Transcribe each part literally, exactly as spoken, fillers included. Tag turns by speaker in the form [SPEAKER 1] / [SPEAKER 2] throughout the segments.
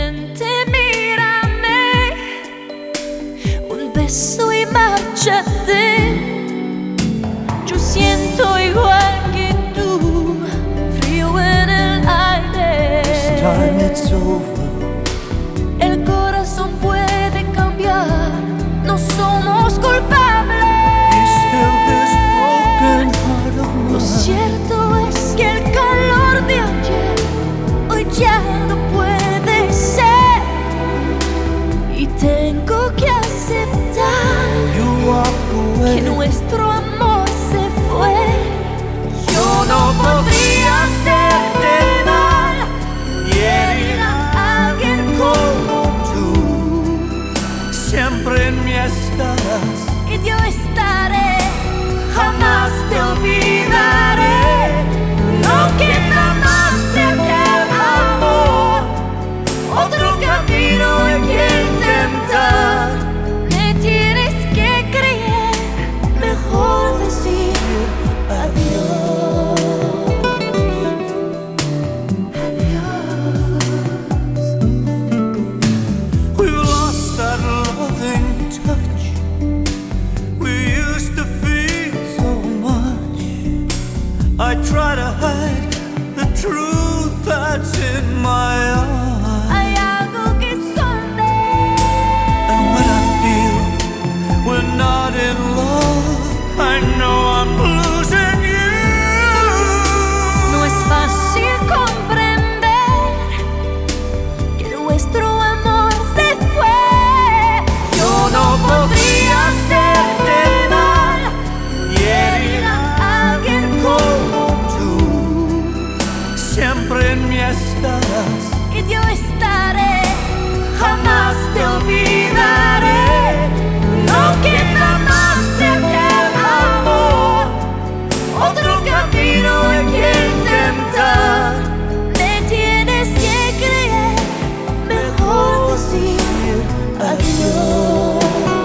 [SPEAKER 1] Solamente mírame, un beso y márchate. Yo siento igual que tú, frío en el aire.
[SPEAKER 2] This time it's over.
[SPEAKER 1] El corazón puede cambiar, no somos culpables.
[SPEAKER 2] Is still this broken heart of
[SPEAKER 1] Lo
[SPEAKER 2] mine.
[SPEAKER 1] cierto es que el calor de ayer hoy ya no puede ser, y tengo que aceptar
[SPEAKER 2] You walk away.
[SPEAKER 1] que nuestro amor se fue. Yo no podría hacerte mal y herir a alguien como
[SPEAKER 2] Tú siempre en mí estarás.
[SPEAKER 1] y yo estaré, jamás te olvidaré. No queda más de aquel amor, otro camino hay que intentar. Me tienes que creer, mejor decir adiós. Adiós.
[SPEAKER 2] We lost that loving touch. We used to feel so much. I try to hide the truth that's in my eyes.
[SPEAKER 1] Hay algo que esconde.
[SPEAKER 2] And when I feel we're not in love, I know I'm losing you.
[SPEAKER 1] No es fácil comprender que nuestro amor se fue. Yo no podría hacerte mal y herir a alguien como
[SPEAKER 2] Tú siempre en mí estarás.
[SPEAKER 1] y yo estaré, jamás te olvidaré. No queda más de aquel amor, otro camino hay que intentar. Me tienes que creer, mejor decir adiós.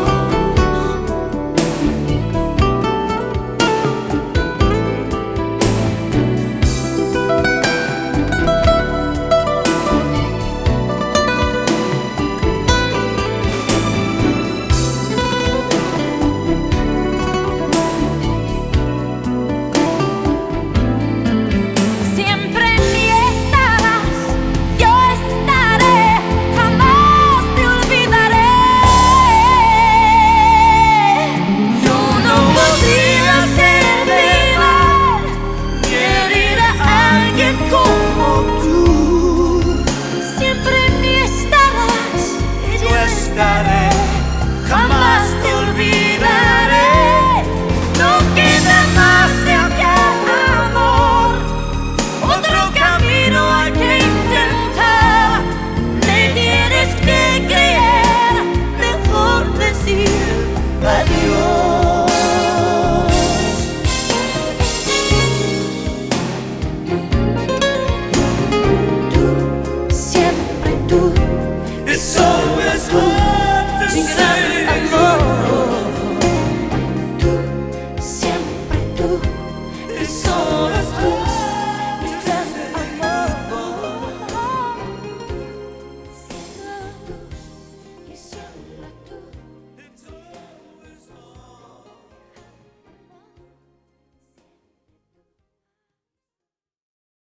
[SPEAKER 1] Siempre en mí estarás, yo estaré, jamás te olvidaré. Yo no podría hacerte mal ni herir a alguien como
[SPEAKER 2] Tú
[SPEAKER 1] siempre en mí estarás, y yo estaré, jamás te olvidaré. No queda más de aquel amor, otro camino hay que intentar. Me tienes que